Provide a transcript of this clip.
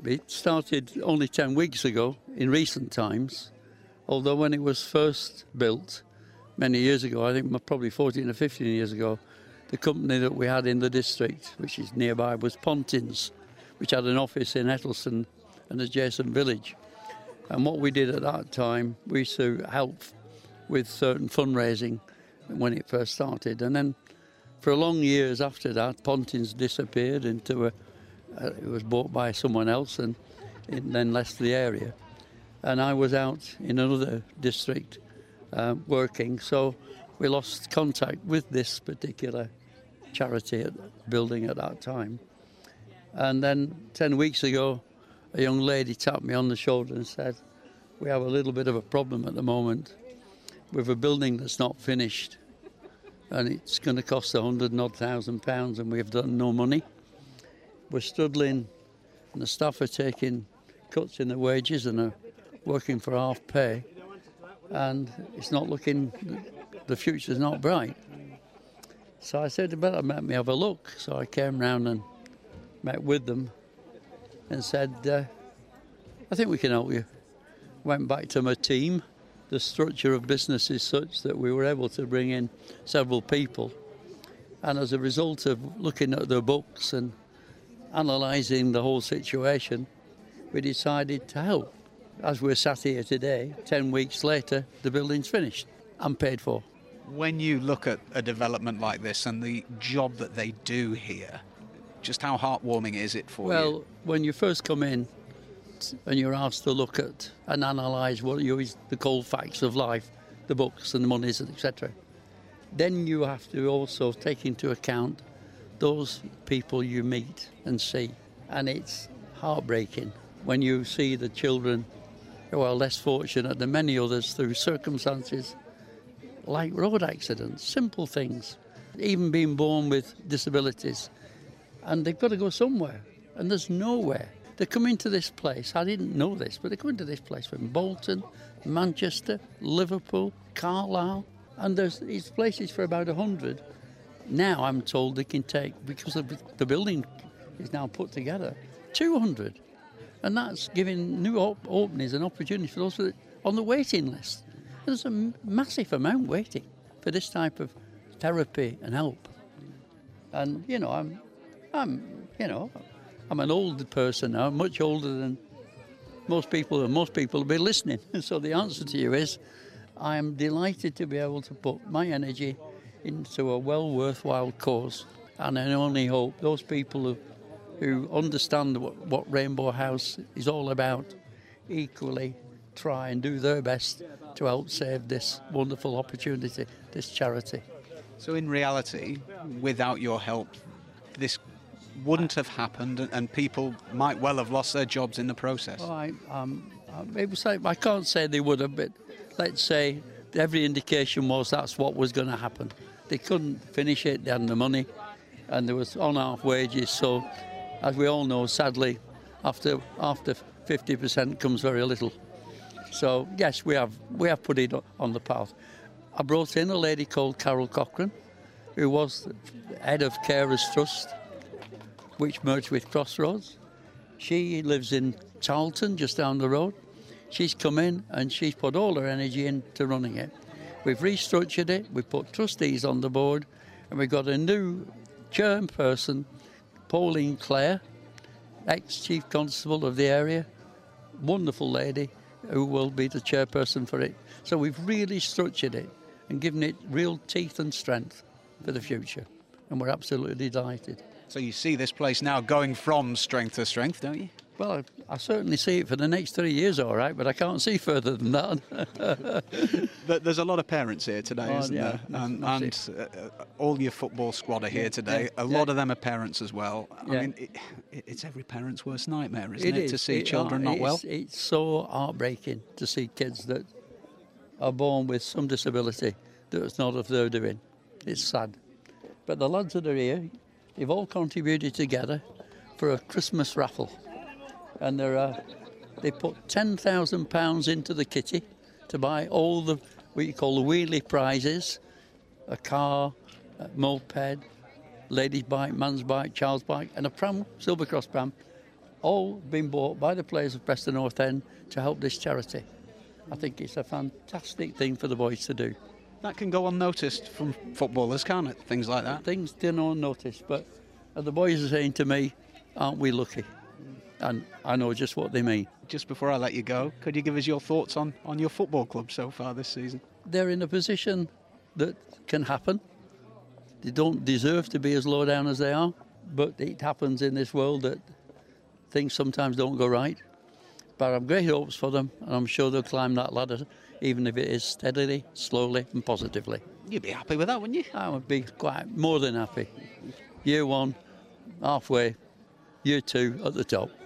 It started only 10 weeks ago in recent times, although when it was first built many years ago, I think probably 14 or 15 years ago, the company that we had in the district, which is nearby, was Pontins, which had an office in Ettleston, an adjacent village. And what we did at that time, we used to help with certain fundraising when it first started. And then for long years after that, Pontins disappeared into it was bought by someone else and it then left the area. And I was out in another district working, so we lost contact with this particular charity building at that time. And then 10 weeks ago, a young lady tapped me on the shoulder and said, we have a little bit of a problem at the moment with a building that's not finished, and it's going to cost £100,000 and we've done no money. We're struggling, and the staff are taking cuts in their wages and are working for half pay, and it's not looking, the future's not bright. So I said, you better let me have a look. So I came round and met with them and said, I think we can help you. Went back to my team. The structure of business is such that we were able to bring in several people. And as a result of looking at the books and analysing the whole situation, we decided to help. As we're sat here today, 10 weeks later, the building's finished and paid for. When you look at a development like this and the job that they do here, just how heartwarming is it for you? Well, when you first come in and you're asked to look at and analyse what the cold facts of life, the books and the monies, etc., then you have to also take into account those people you meet and see. And it's heartbreaking when you see the children who are less fortunate than many others through circumstances like road accidents, simple things, even being born with disabilities. And they've got to go somewhere, and there's nowhere. They come into this place, I didn't know this, but they come into this place from Bolton, Manchester, Liverpool, Carlisle, and there's these places for about 100. Now I'm told they can take, because of the building is now put together, 200. And that's giving new openings and opportunities for those that are on the waiting list. There's a massive amount waiting for this type of therapy and help. And, you know, I'm an old person now, much older than most people, and most people will be listening. And so the answer to you is, I am delighted to be able to put my energy into a worthwhile cause. And I only hope those people who understand what Rainbow House is all about equally try and do their best to help save this wonderful opportunity, this charity. So in reality, without your help, this wouldn't have happened and people might well have lost their jobs in the process. Well, I can't say they would have, but let's say every indication was that's what was going to happen. They couldn't finish it, they hadn't the money, and there was on-half wages. So, as we all know, sadly, after 50% comes very little. So, yes, we have put it on the path. I brought in a lady called Carol Cochran, who was the head of Carers Trust, which merged with Crossroads. She lives in Charlton, just down the road. She's come in and she's put all her energy into running it. We've restructured it, we put trustees on the board, and we've got a new chairperson, Pauline Clare, ex-chief constable of the area, wonderful lady, who will be the chairperson for it. So we've really structured it and given it real teeth and strength for the future, and we're absolutely delighted. So you see this place now going from strength to strength, don't you? Well, I certainly see it for the next 3 years, all right, but I can't see further than that. There's a lot of parents here today, isn't there? And all your football squad are here today. A lot of them are parents as well. I mean, it's every parent's worst nightmare, isn't it, to see children not well? It's so heartbreaking to see kids that are born with some disability that's not of their doing. It's sad. But the lads that are here, they've all contributed together for a Christmas raffle. And they put £10,000 into the kitty to buy all the, what you call the wheelie prizes, a car, a moped, lady's bike, man's bike, child's bike, and a pram, Silver Cross pram, all been bought by the players of Preston North End to help this charity. I think it's a fantastic thing for the boys to do. That can go unnoticed from footballers, can't it? Things like that. Things do not unnoticed, but the boys are saying to me, aren't we lucky? And I know just what they mean. Just before I let you go, could you give us your thoughts on your football club so far this season? They're in a position that can happen. They don't deserve to be as low down as they are, but it happens in this world that things sometimes don't go right. But I've great hopes for them, and I'm sure they'll climb that ladder, even if it is steadily, slowly and positively. You'd be happy with that, wouldn't you? I would be quite more than happy. Year 1, halfway. Year 2, at the top.